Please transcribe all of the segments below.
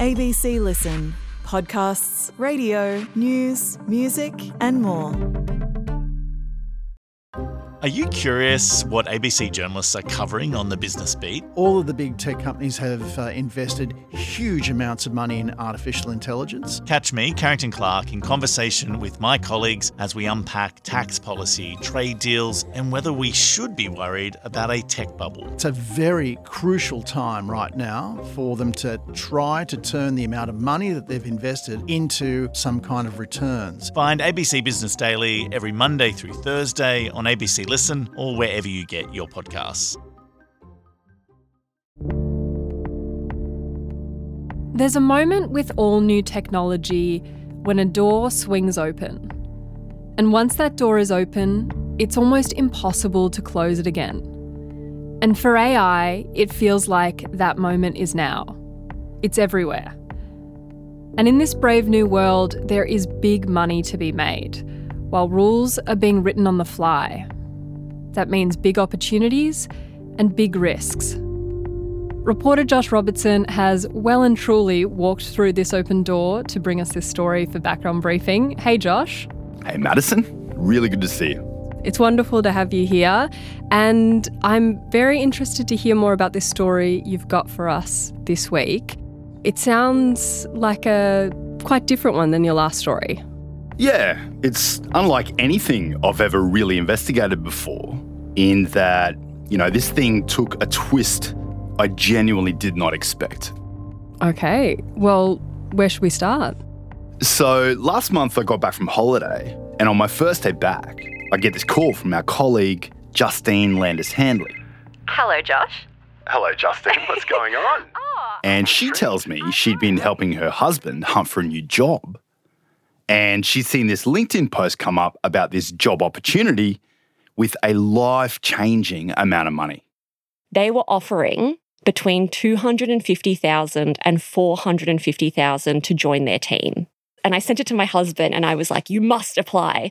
ABC Listen. Podcasts, radio, news, music and more. Are you curious what ABC journalists are covering on the Business Beat? All of the big tech companies have invested huge amounts of money in artificial intelligence. Catch me, Carrington Clark, in conversation with my colleagues as we unpack tax policy, trade deals, and whether we should be worried about a tech bubble. It's a very crucial time right now for them to try to turn the amount of money that they've invested into some kind of returns. Find ABC Business Daily every Monday through Thursday on ABC Listen or wherever you get your podcasts. There's a moment with all new technology when a door swings open. And once that door is open, it's almost impossible to close it again. And for AI, it feels like that moment is now. It's everywhere. And in this brave new world, there is big money to be made, while rules are being written on the fly. That means big opportunities and big risks. Reporter Josh Robertson has well and truly walked through this open door to bring us this story for Background Briefing. Hey, Josh. Hey, Madison. Really good to see you. It's wonderful to have you here. And I'm very interested to hear more about this story you've got for us this week. It sounds like a quite different one than your last story. Yeah, it's unlike anything I've ever really investigated before, in that, this thing took a twist I genuinely did not expect. Okay, well, where should we start? So last month I got back from holiday, and on my first day back, I get this call from our colleague, Justine Landis-Handley. Hello, Josh. Hello, Justine. What's going on? And she tells me she'd been helping her husband hunt for a new job. And she's seen this LinkedIn post come up about this job opportunity with a life-changing amount of money. They were offering between $250,000 and $450,000 to join their team. And I sent it to my husband and I was like, you must apply.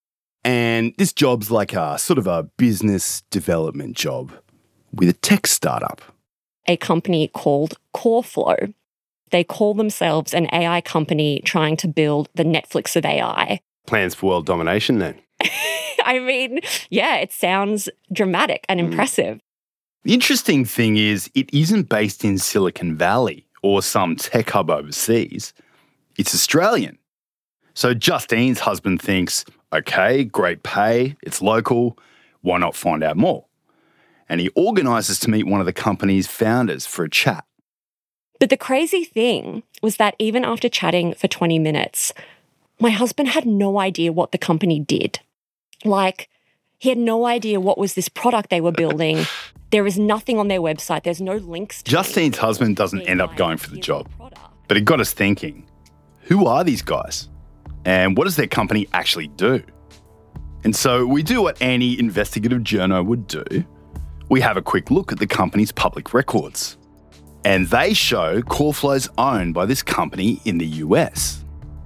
And this job's like a sort of a business development job with a tech startup. A company called CoreFlow. They call themselves an AI company trying to build the Netflix of AI. Plans for world domination then? I mean, yeah, it sounds dramatic and impressive. The interesting thing is it isn't based in Silicon Valley or some tech hub overseas. It's Australian. So Justine's husband thinks, okay, great pay, it's local, why not find out more? And he organises to meet one of the company's founders for a chat. But the crazy thing was that even after chatting for 20 minutes, my husband had no idea what the company did. Like, he had no idea what was this product they were building. There is nothing on their website. There's no links to Justine's husband doesn't end up going for the job. But it got us thinking, who are these guys? And what does their company actually do? And so we do what any investigative journo would do. We have a quick look at the company's public records. And they show CoreFlow's owned by this company in the US.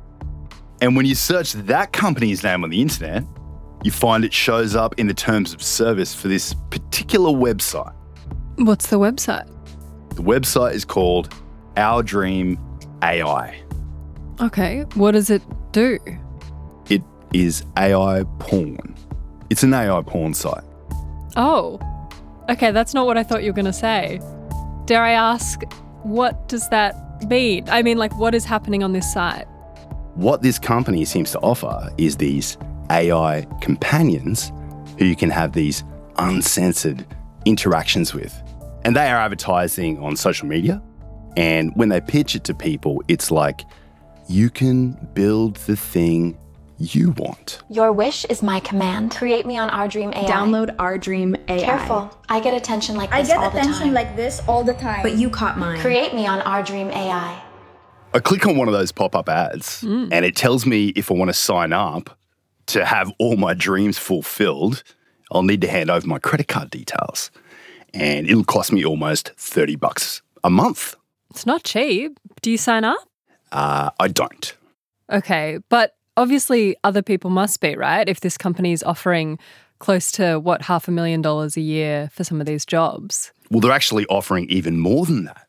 And when you search that company's name on the internet, you find it shows up in the terms of service for this particular website. What's the website? The website is called Our Dream AI. Okay, what does it do? It is AI porn. It's an AI porn site. Oh, okay, that's not what I thought you were going to say. Dare I ask, what does that mean? I mean, what is happening on this site? What this company seems to offer is these AI companions who you can have these uncensored interactions with. And they are advertising on social media. And when they pitch it to people, it's like, you can build the thing you want. Your wish is my command. Create me on Our Dream AI. Download Our Dream AI. Careful. I get attention like this all the time. But you caught mine. Create me on Our Dream AI. I click on one of those pop-up ads and it tells me if I want to sign up to have all my dreams fulfilled, I'll need to hand over my credit card details. And it'll cost me almost $30 a month. It's not cheap. Do you sign up? I don't. Okay, but obviously other people must be, right? If this company is offering close to, $500,000 a year for some of these jobs. Well, they're actually offering even more than that.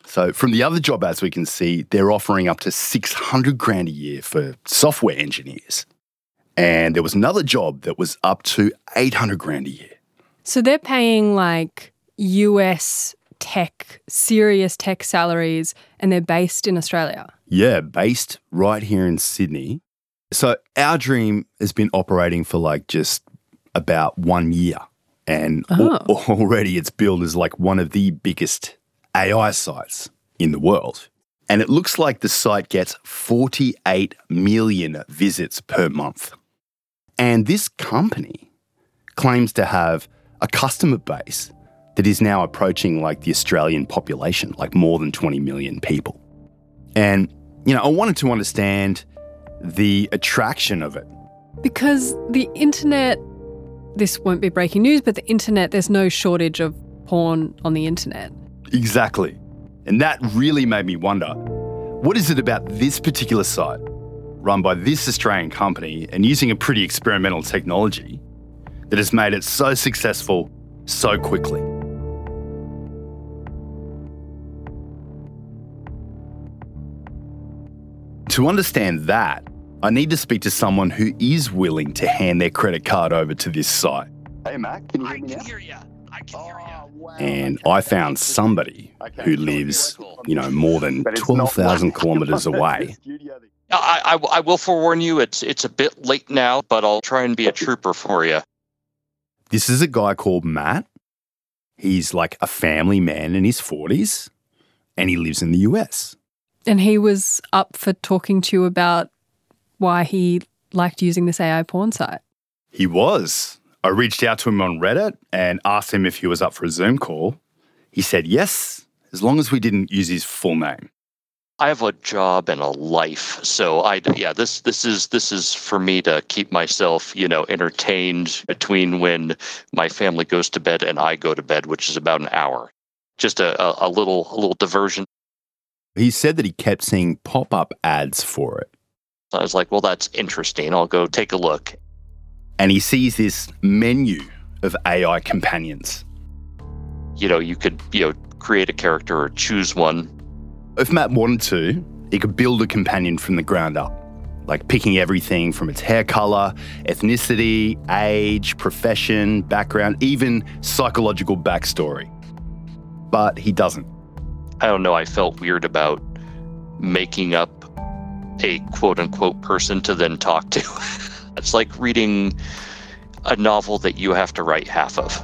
So from the other job ads we can see, they're offering up to $600,000 a year for software engineers. And there was another job that was up to $800,000 a year. So they're paying like US tech, serious tech salaries, and they're based in Australia. Yeah, based right here in Sydney. So Our Dream has been operating for like just about 1 year. And already it's billed as like one of the biggest AI sites in the world. And it looks like the site gets 48 million visits per month. And this company claims to have a customer base that is now approaching like the Australian population, like more than 20 million people. And, I wanted to understand the attraction of it. Because the internet, this won't be breaking news, but the internet, there's no shortage of porn on the internet. Exactly. And that really made me wonder, what is it about this particular site, run by this Australian company and using a pretty experimental technology, that has made it so successful so quickly? To understand that, I need to speak to someone who is willing to hand their credit card over to this site. Hey, Matt, can you hear me now? I can hear you. Wow. And I found somebody who lives, more than 12,000 kilometres away. I will forewarn you, it's a bit late now, but I'll try and be a trooper for you. This is a guy called Matt. He's like a family man in his 40s, and he lives in the US. And he was up for talking to you about why he liked using this AI porn site. He was. I reached out to him on Reddit and asked him if he was up for a Zoom call. He said yes, as long as we didn't use his full name. I have a job and a life, so this is for me to keep myself, entertained between when my family goes to bed and I go to bed, which is about an hour. Just a little diversion. He said that he kept seeing pop-up ads for it. I was like, well, that's interesting. I'll go take a look. And he sees this menu of AI companions. You could, create a character or choose one. If Matt wanted to, he could build a companion from the ground up, like picking everything from its hair color, ethnicity, age, profession, background, even psychological backstory. But he doesn't. I don't know, I felt weird about making up a quote-unquote person to then talk to. It's like reading a novel that you have to write half of.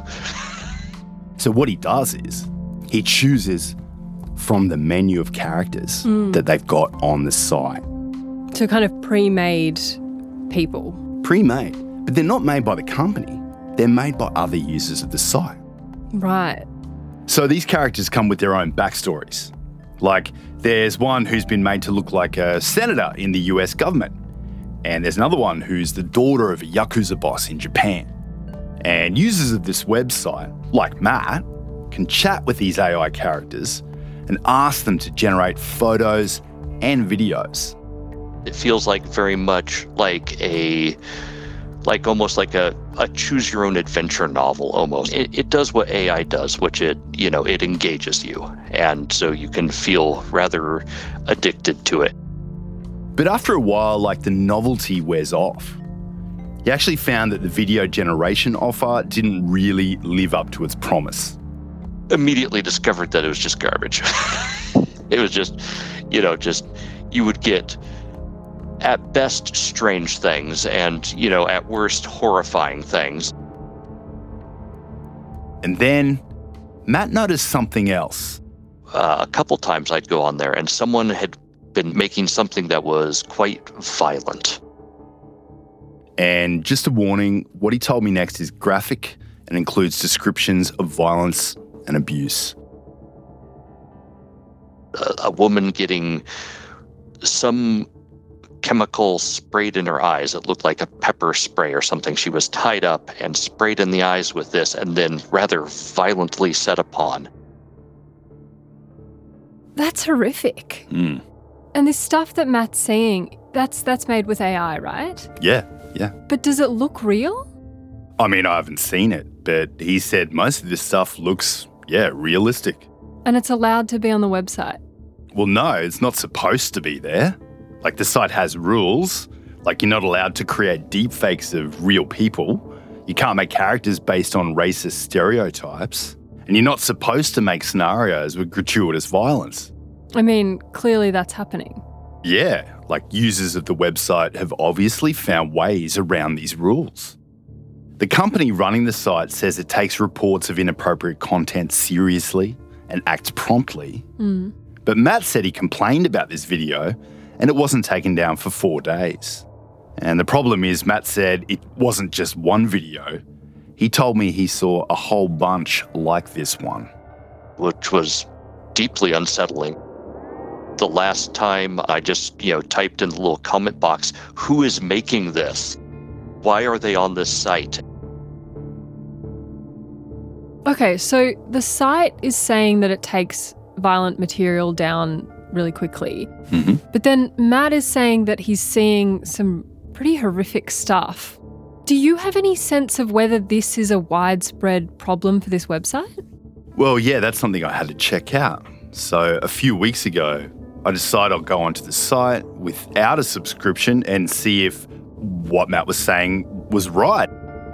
So what he does is he chooses from the menu of characters that they've got on the site. So kind of pre-made people. Pre-made, but they're not made by the company. They're made by other users of the site. Right. So these characters come with their own backstories. Like, there's one who's been made to look like a senator in the US government. And there's another one who's the daughter of a Yakuza boss in Japan. And users of this website, like Matt, can chat with these AI characters and ask them to generate photos and videos. It feels like very much like almost like a choose your own adventure novel almost. It does what AI does, which it engages you. And so you can feel rather addicted to it. But after a while, the novelty wears off. He actually found that the video generation offer didn't really live up to its promise. Immediately discovered that it was just garbage. It was just, you would get at best strange things and, at worst horrifying things. And then Matt noticed something else. A couple times I'd go on there and someone had been making something that was quite violent. And just a warning, what he told me next is graphic and includes descriptions of violence and abuse. A woman getting some chemical sprayed in her eyes. It looked like a pepper spray or something. She was tied up and sprayed in the eyes with this and then rather violently set upon. That's horrific. And this stuff that Matt's seeing, that's made with AI, right? Yeah. But does it look real? I mean, I haven't seen it, but he said most of this stuff looks, realistic. And it's allowed to be on the website? Well, no, it's not supposed to be there. Like, the site has rules. Like, you're not allowed to create deepfakes of real people. You can't make characters based on racist stereotypes. And you're not supposed to make scenarios with gratuitous violence. I mean, clearly that's happening. Yeah, like users of the website have obviously found ways around these rules. The company running the site says it takes reports of inappropriate content seriously and acts promptly. But Matt said he complained about this video and it wasn't taken down for 4 days. And the problem is, Matt said it wasn't just one video. He told me he saw a whole bunch like this one. Which was deeply unsettling. The last time I just, typed in the little comment box, who is making this? Why are they on this site? Okay, so the site is saying that it takes violent material down really quickly. But then Matt is saying that he's seeing some pretty horrific stuff. Do you have any sense of whether this is a widespread problem for this website? Well, yeah, that's something I had to check out. So a few weeks ago, I decided I'll go onto the site without a subscription and see if what Matt was saying was right.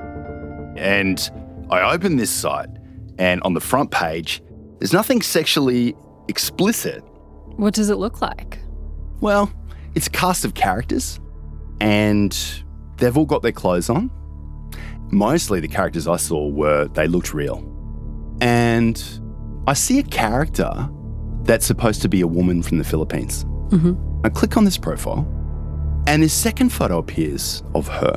And I opened this site, and on the front page, there's nothing sexually explicit. What does it look like? Well, it's a cast of characters, and they've all got their clothes on. Mostly the characters I saw they looked real. And I see a character that's supposed to be a woman from the Philippines. I click on this profile, and this second photo appears of her,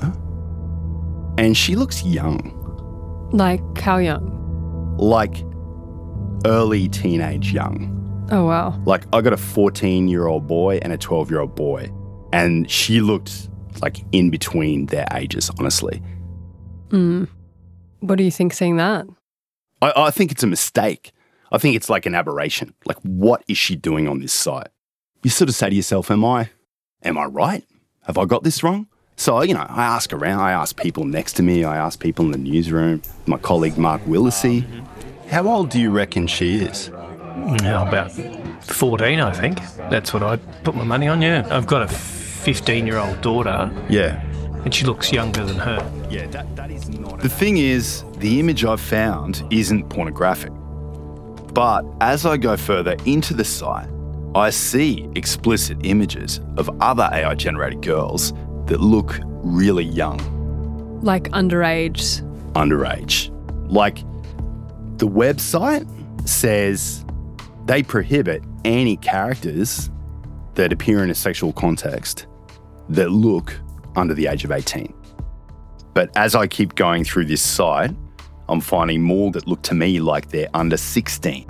and she looks young. Like how young? Like early teenage young. Oh, wow. Like, I got a 14-year-old boy and a 12-year-old boy, and she looked like in between their ages, honestly. What do you think seeing that? I think it's a mistake. I think it's like an aberration. Like, what is she doing on this site? You sort of say to yourself, am I right? Have I got this wrong? So, I ask around, I ask people next to me, I ask people in the newsroom, my colleague Mark Willisey. How old do you reckon she is? About 14, I think. That's what I'd put my money on, yeah. I've got a 15-year-old daughter. Yeah. And she looks younger than her. Yeah, that is not... The thing is, the image I've found isn't pornographic. But as I go further into the site, I see explicit images of other AI-generated girls that look really young. Like underage? Underage. Like, the website says they prohibit any characters that appear in a sexual context that look under the age of 18. But as I keep going through this site, I'm finding more that look to me like they're under 16.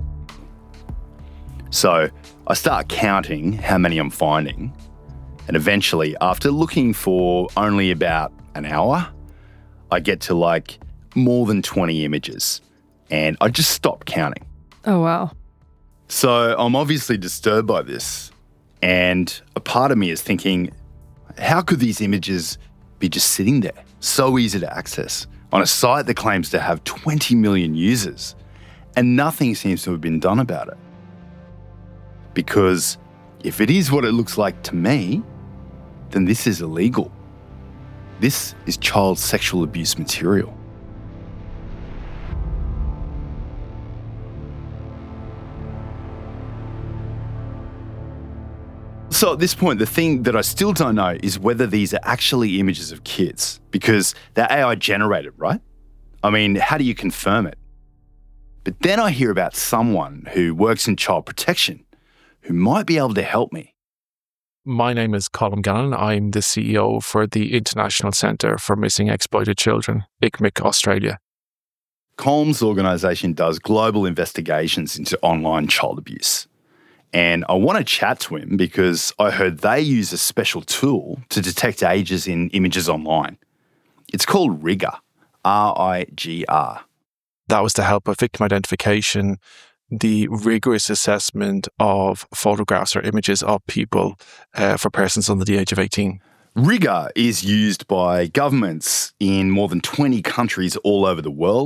So I start counting how many I'm finding, and eventually, after looking for only about an hour, I get to like more than 20 images, and I just stop counting. Oh, wow. So I'm obviously disturbed by this, and a part of me is thinking, how could these images be just sitting there, so easy to access, on a site that claims to have 20 million users, and nothing seems to have been done about it? Because if it is what it looks like to me, then this is illegal. This is child sexual abuse material. So at this point, the thing that I still don't know is whether these are actually images of kids, because they're AI generated, right? I mean, how do you confirm it? But then I hear about someone who works in child protection who might be able to help me. My name is Colm Gannon. I'm the CEO for the International Centre for Missing Exploited Children, ICMIC Australia. Colm's organisation does global investigations into online child abuse. And I want to chat to him because I heard they use a special tool to detect ages in images online. It's called RIGR, R-I-G-R. That was to help with victim identification, the rigorous assessment of photographs or images of people for persons under the age of 18. RIGR is used by governments in more than 20 countries all over the world.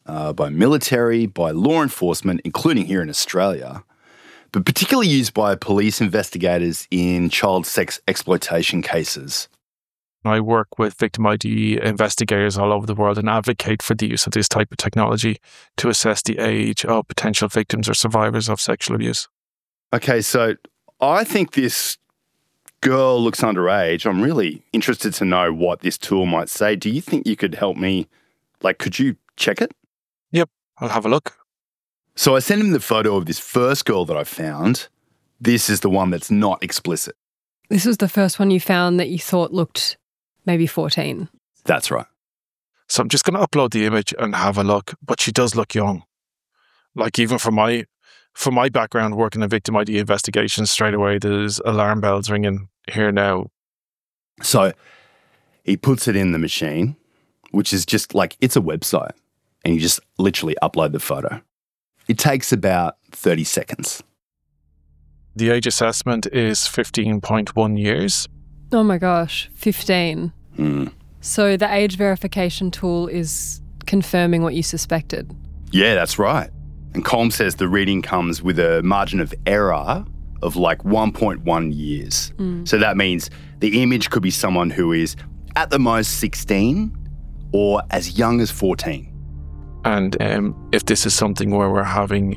by military, by law enforcement, including here in Australia, but particularly used by police investigators in child sex exploitation cases. I work with victim ID investigators all over the world and advocate for the use of this type of technology to assess the age of potential victims or survivors of sexual abuse. Okay, so I think this girl looks underage. I'm really interested to know what this tool might say. Do you think you could help me? Like, could you check it? Yep, I'll have a look. So I sent him the photo of this first girl that I found. This is the one that's not explicit. This was the first one you found that you thought looked maybe 14. That's right. So I'm just going to upload the image and have a look, but she does look young. Like, even from my background working in victim ID investigations, straight away there's alarm bells ringing here now. So he puts it in the machine, which is just like, it's a website, and you just literally upload the photo. It takes about 30 seconds. The age assessment is 15.1 years. Oh my gosh, 15. Mm. So the age verification tool is confirming what you suspected. Yeah, that's right. And Colm says the reading comes with a margin of error of like 1.1 years. So that means the image could be someone who is at the most 16 or as young as 14. And if this is something where we're having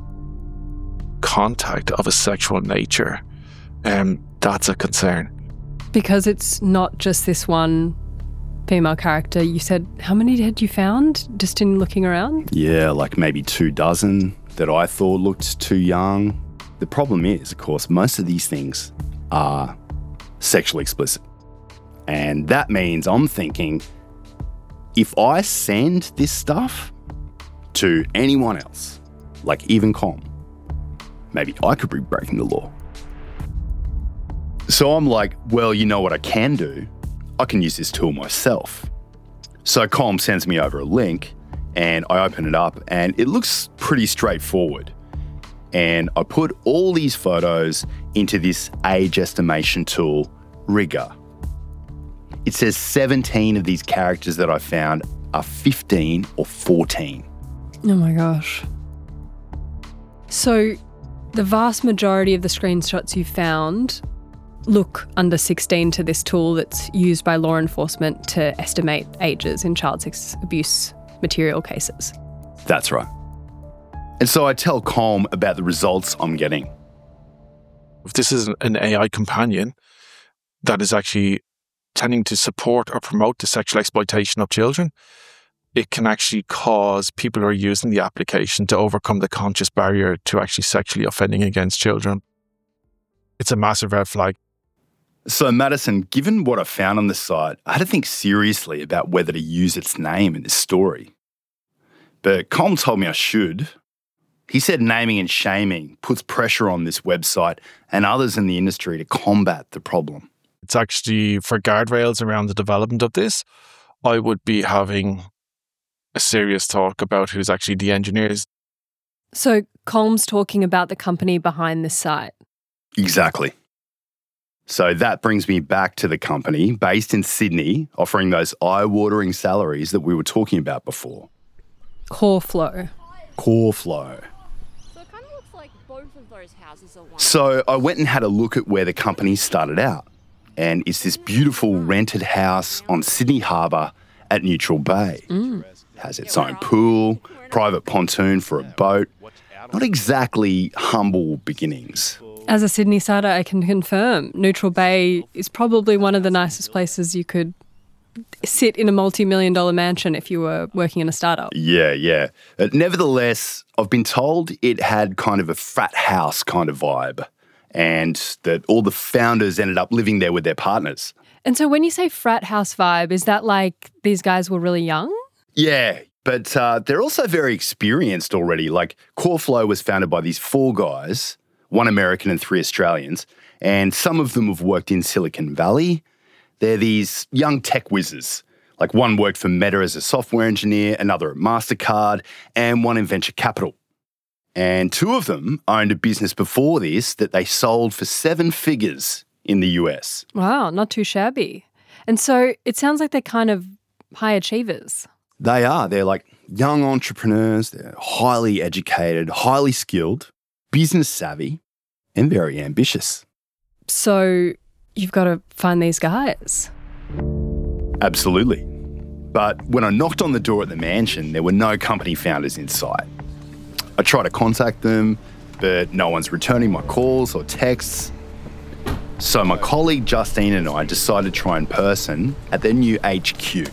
contact of a sexual nature, that's a concern. Because it's not just this one female character. You said, how many had you found just in looking around? Yeah, like maybe 24 that I thought looked too young. The problem is, of course, most of these things are sexually explicit. And that means I'm thinking, if I send this stuff to anyone else, like even Colm, maybe I could be breaking the law. So I'm like, well, you know what I can do? I can use this tool myself. So Colm sends me over a link and I open it up and it looks pretty straightforward. And I put all these photos into this age estimation tool, Rigger. It says 17 of these characters that I found are 15 or 14. Oh my gosh. So the vast majority of the screenshots you found look under 16 to this tool that's used by law enforcement to estimate ages in child sex abuse material cases. That's right. And so I tell Colm about the results I'm getting. If this is an AI companion that is actually tending to support or promote the sexual exploitation of children, it can actually cause people who are using the application to overcome the conscious barrier to actually sexually offending against children. It's a massive red flag. So, Madison, given what I found on the site, I had to think seriously about whether to use its name in this story. But Colm told me I should. He said naming and shaming puts pressure on this website and others in the industry to combat the problem. It's actually, for guardrails around the development of this, I would be having a serious talk about who's actually the engineers. So Colm's talking about the company behind this site. Exactly. So that brings me back to the company based in Sydney, offering those eye-watering salaries that we were talking about before. CoreFlow. CoreFlow. So it kind of looks like both of those houses are one. So I went and had a look at where the company started out. And it's this beautiful rented house on Sydney Harbour at Neutral Bay. It has its own pool, private pontoon for a boat. Not exactly humble beginnings. As a Sydney sider, I can confirm Neutral Bay is probably one of the nicest places you could sit in a multi-million-dollar mansion if you were working in a startup. Yeah. Nevertheless, I've been told it had kind of a frat house kind of vibe and that all the founders ended up living there with their partners. And so when you say frat house vibe, is that like these guys were really young? Yeah, but they're also very experienced already. Like CoreFlow was founded by these 4 guys, 1 American and 3 Australians, and some of them have worked in Silicon Valley. They're these young tech whizzes. Like one worked for Meta as a software engineer, another at MasterCard, and one in venture capital. And 2 of them owned a business before this that they sold for 7 figures in the US. Wow, not too shabby. And so it sounds like they're kind of high achievers. They are. They're like young entrepreneurs. They're highly educated, highly skilled, business savvy, and very ambitious. So you've got to find these guys. Absolutely. But when I knocked on the door at the mansion, there were no company founders in sight. I tried to contact them, but no one's returning my calls or texts. So my colleague Justine and I decided to try in person at their new HQ.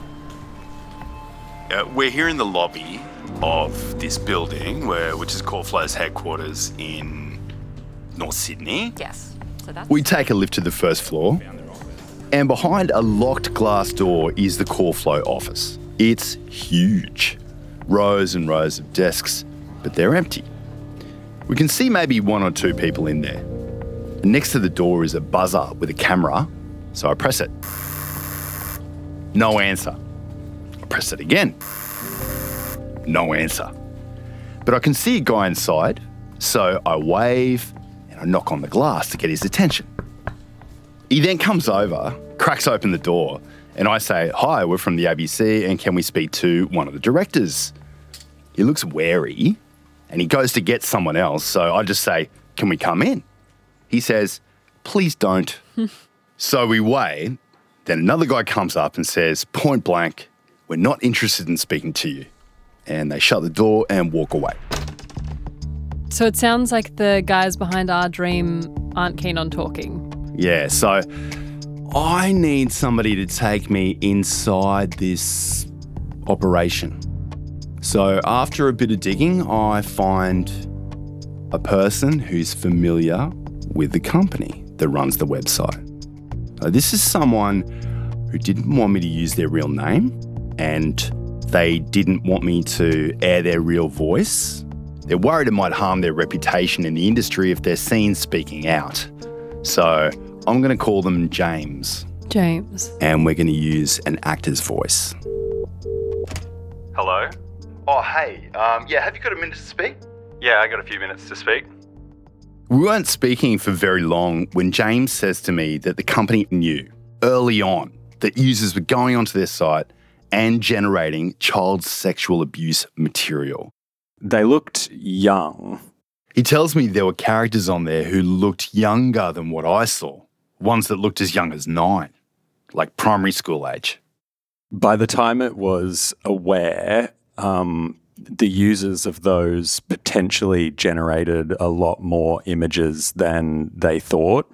We're here in the lobby of this building, which is Callflow's headquarters in North Sydney. Yes. So We take a lift to the first floor, and behind a locked glass door is the Callflow office. It's huge. Rows and rows of desks, but they're empty. We can see maybe one or two people in there. And next to the door is a buzzer with a camera, so I press it. No answer. I press it again. No answer. But I can see a guy inside, so I wave and I knock on the glass to get his attention. He then comes over, cracks open the door, and I say, "Hi, we're from the ABC, and can we speak to one of the directors?" He looks wary, and he goes to get someone else, so I just say, "Can we come in?" He says, "Please don't." So we wait, then another guy comes up and says, point blank, "We're not interested in speaking to you." And they shut the door and walk away. So it sounds like the guys behind Our Dream aren't keen on talking. Yeah, so I need somebody to take me inside this operation. So after a bit of digging, I find a person who's familiar with the company that runs the website. This is someone who didn't want me to use their real name, and they didn't want me to air their real voice. They're worried it might harm their reputation in the industry if they're seen speaking out. So I'm going to call them James. James. And we're going to use an actor's voice. Hello? Oh, hey. Have you got a minute to speak? Yeah, I got a few minutes to speak. We weren't speaking for very long when James says to me that the company knew early on that users were going onto their site and generating child sexual abuse material. They looked young. He tells me there were characters on there who looked younger than what I saw, ones that looked as young as 9, like primary school age. By the time it was aware, the users of those potentially generated a lot more images than they thought.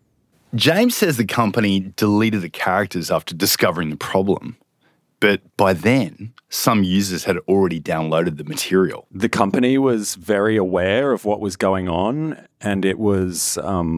James says the company deleted the characters after discovering the problem. But by then, some users had already downloaded the material. The company was very aware of what was going on, and it was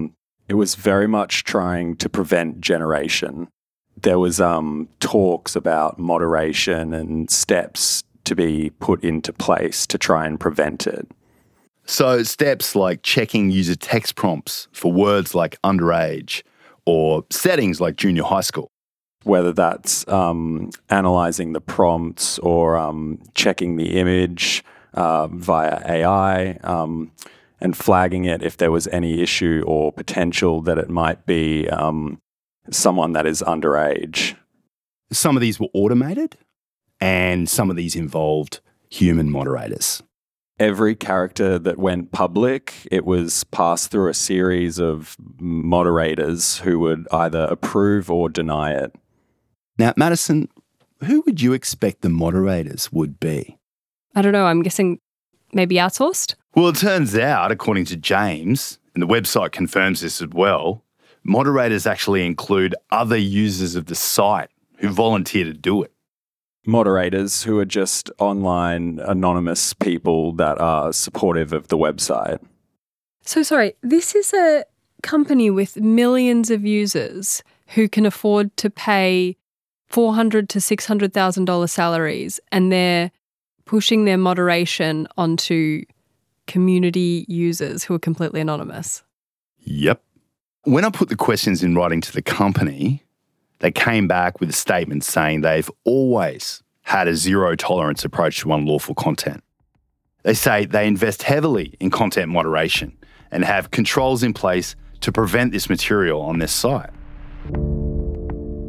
very much trying to prevent generation. There was talks about moderation and steps to be put into place to try and prevent it. So steps like checking user text prompts for words like underage or settings like junior high school. Whether that's analysing the prompts or checking the image via AI and flagging it if there was any issue or potential that it might be someone that is underage. Some of these were automated and some of these involved human moderators. Every character that went public, it was passed through a series of moderators who would either approve or deny it. Now, Madison, who would you expect the moderators would be? I don't know, I'm guessing maybe outsourced? Well, it turns out, according to James, and the website confirms this as well, moderators actually include other users of the site who volunteer to do it. Moderators who are just online anonymous people that are supportive of the website. So sorry, this is a company with millions of users who can afford to pay $400,000 to $600,000 salaries, and they're pushing their moderation onto community users who are completely anonymous. Yep. When I put the questions in writing to the company, they came back with a statement saying they've always had a zero tolerance approach to unlawful content. They say they invest heavily in content moderation and have controls in place to prevent this material on their site.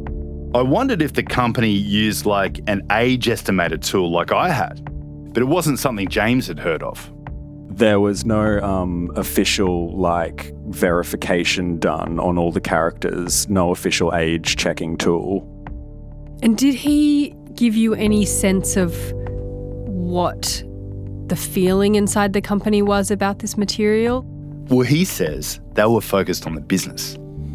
I wondered if the company used like an age estimator tool like I had, but it wasn't something James had heard of. There was no official verification done on all the characters, no official age checking tool. And did he give you any sense of what the feeling inside the company was about this material? Well, he says they were focused on the business.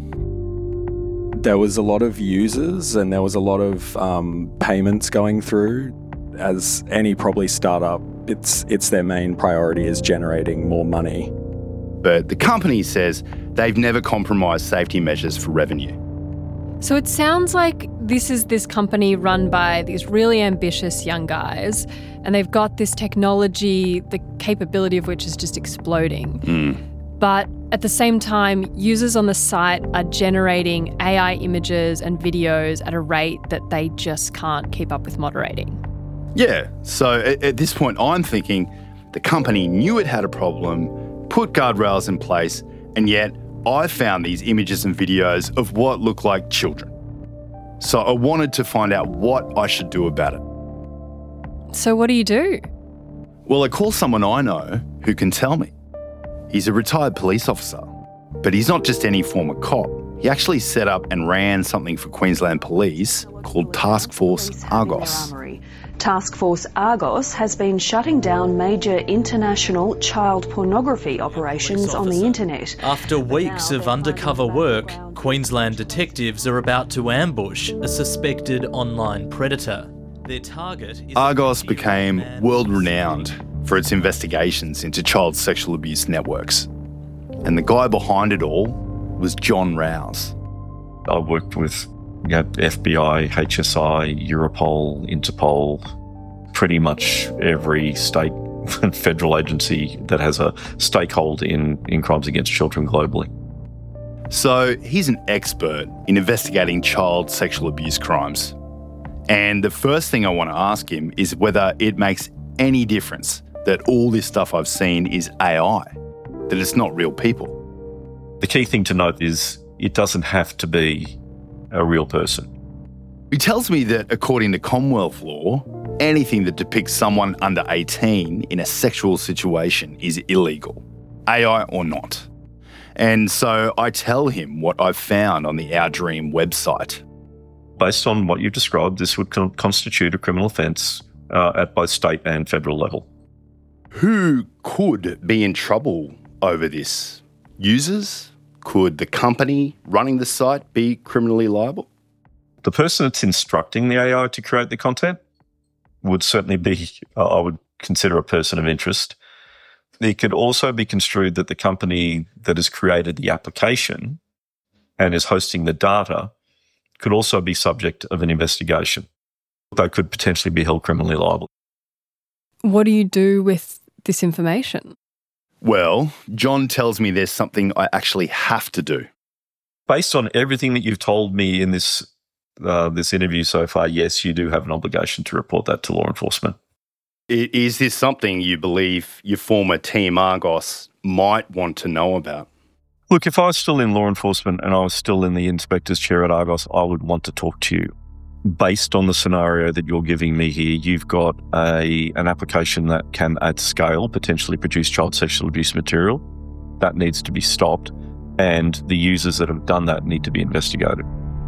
There was a lot of users and there was a lot of payments going through. As any probably startup, it's their main priority is generating more money. But the company says they've never compromised safety measures for revenue. So it sounds like this is this company run by these really ambitious young guys, and they've got this technology, the capability of which is just exploding. But at the same time, users on the site are generating AI images and videos at a rate that they just can't keep up with moderating. Yeah, so at this point I'm thinking the company knew it had a problem, put guardrails in place, and yet I found these images and videos of what looked like children. So I wanted to find out what I should do about it. So what do you do? Well, I call someone I know who can tell me. He's a retired police officer, but he's not just any former cop. He actually set up and ran something for Queensland Police called Task Force Argos. Task Force Argos has been shutting down major international child pornography operations on the internet. After weeks of undercover work, Queensland detectives are about to ambush a suspected online predator. Their target is Argos became world-renowned for its investigations into child sexual abuse networks. And the guy behind it all was John Rouse. I worked with FBI, HSI, Europol, Interpol, pretty much every state and federal agency that has a stakeholder in crimes against children globally. So he's an expert in investigating child sexual abuse crimes. And the first thing I want to ask him is whether it makes any difference that all this stuff I've seen is AI, that it's not real people. The key thing to note is it doesn't have to be a real person. He tells me that according to Commonwealth law, anything that depicts someone under 18 in a sexual situation is illegal, AI or not. And so I tell him what I've found on the Our Dream website. Based on what you've described, this would constitute a criminal offence at both state and federal level. Who could be in trouble over this? Users? Could the company running the site be criminally liable? The person that's instructing the AI to create the content would certainly be, I would consider, a person of interest. It could also be construed that the company that has created the application and is hosting the data could also be subject of an investigation. They could potentially be held criminally liable. What do you do with this information? Well, John tells me there's something I actually have to do. Based on everything that you've told me in this interview so far, yes, you do have an obligation to report that to law enforcement. Is this something you believe your former team Argos might want to know about? Look, if I was still in law enforcement and I was still in the inspector's chair at Argos, I would want to talk to you. Based on the scenario that you're giving me here, you've got an application that can, at scale, potentially produce child sexual abuse material. That needs to be stopped, and the users that have done that need to be investigated.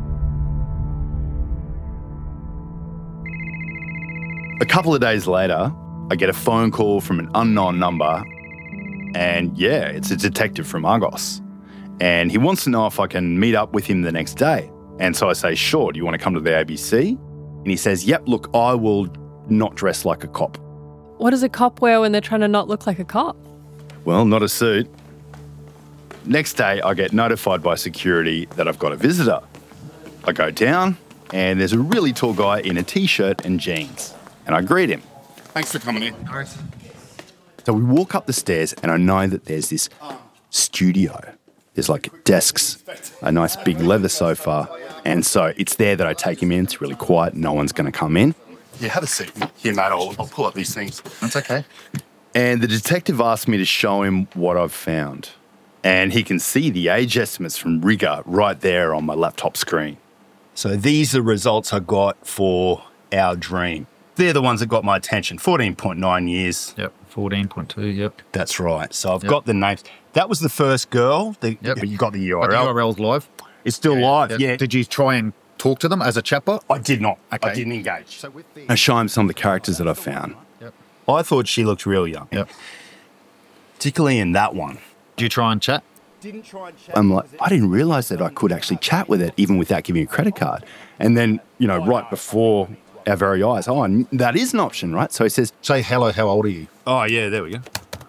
A couple of days later, I get a phone call from an unknown number, and yeah, it's a detective from Argos. And he wants to know if I can meet up with him the next day. And so I say, sure, do you want to come to the ABC? And he says, yep, look, I will not dress like a cop. What does a cop wear when they're trying to not look like a cop? Well, not a suit. Next day, I get notified by security that I've got a visitor. I go down, and there's a really tall guy in a T-shirt and jeans. And I greet him. Thanks for coming in. So we walk up the stairs, and I know that there's this studio. There's like desks, a nice big leather sofa. And so it's there that I take him in. It's really quiet. No one's going to come in. Yeah, have a seat. Here, mate, I'll pull up these things. That's okay. And the detective asked me to show him what I've found. And he can see the age estimates from Rigor right there on my laptop screen. So these are the results I got for Our Dream. They're the ones that got my attention. 14.9 years. Yep, 14.2, yep. That's right. So I've got the names. That was the first girl. But you got the URL. But the URL's live? It's still live, yeah. Did you try and talk to them as a chatbot? I did not. Okay. I didn't engage. I show him some of the characters that I found. Yep. I thought she looked real young. Yep. Particularly in that one. Did you try and chat? I'm like, I didn't realise that I could actually chat with it even without giving a credit card. And then, right before our very eyes, and that is an option, right? So he says, say hello, how old are you? Oh, yeah, there we go.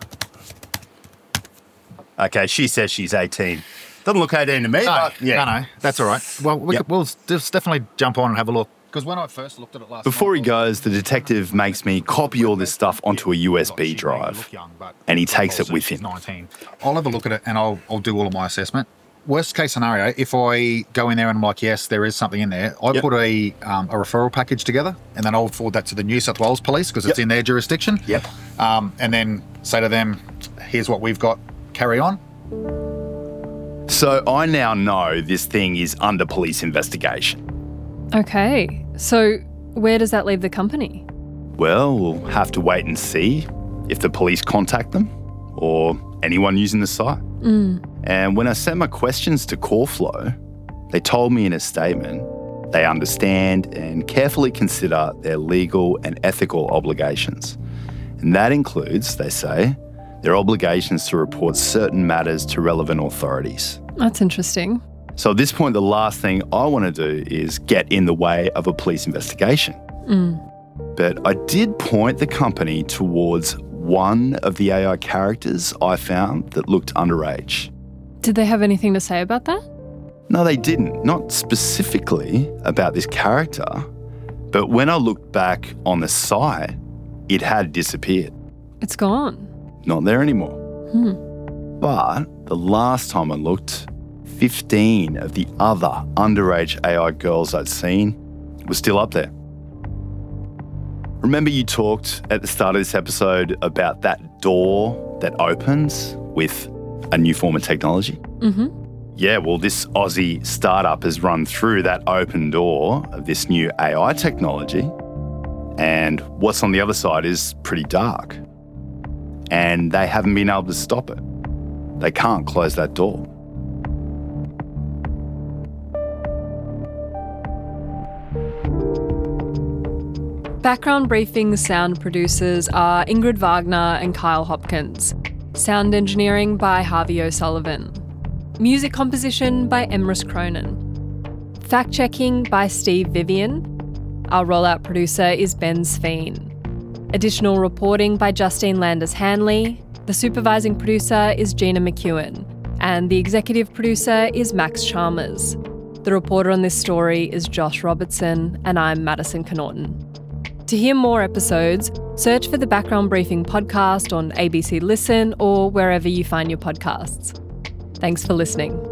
Okay, she says she's 18. Doesn't look 18 to me, but yeah. No, that's all right. Well, we'll just definitely jump on and have a look. Because when I first looked at it last Before he goes, the detective makes me copy all this stuff onto a USB drive, and he takes it with him. 19. I'll have a look at it and I'll do all of my assessment. Worst case scenario, if I go in there and I'm like, yes, there is something in there, I put a referral package together, and then I'll forward that to the New South Wales Police because it's in their jurisdiction. Yep. And then say to them, here's what we've got, carry on. So I now know this thing is under police investigation. Okay, so where does that leave the company? Well, we'll have to wait and see if the police contact them or anyone using the site. And when I sent my questions to Callflow, they told me in a statement they understand and carefully consider their legal and ethical obligations. And that includes, they say, their obligations to report certain matters to relevant authorities. That's interesting. So at this point, the last thing I want to do is get in the way of a police investigation. But I did point the company towards one of the AI characters I found that looked underage. Did they have anything to say about that? No, they didn't. Not specifically about this character. But when I looked back on the site, it had disappeared. It's gone. Not there anymore. But the last time I looked, 15 of the other underage AI girls I'd seen were still up there. Remember you talked at the start of this episode about that door that opens with a new form of technology? Yeah, well, this Aussie startup has run through that open door of this new AI technology, and what's on the other side is pretty dark. And they haven't been able to stop it. They can't close that door. Background Briefing's sound producers are Ingrid Wagner and Kyle Hopkins. Sound engineering by Harvey O'Sullivan. Music composition by Emrys Cronin. Fact-checking by Steve Vivian. Our rollout producer is Ben Sveen. Additional reporting by Justine Landers-Hanley. The supervising producer is Gina McEwen. And the executive producer is Max Chalmers. The reporter on this story is Josh Robertson, and I'm Madison Connaughton. To hear more episodes, search for the Background Briefing podcast on ABC Listen or wherever you find your podcasts. Thanks for listening.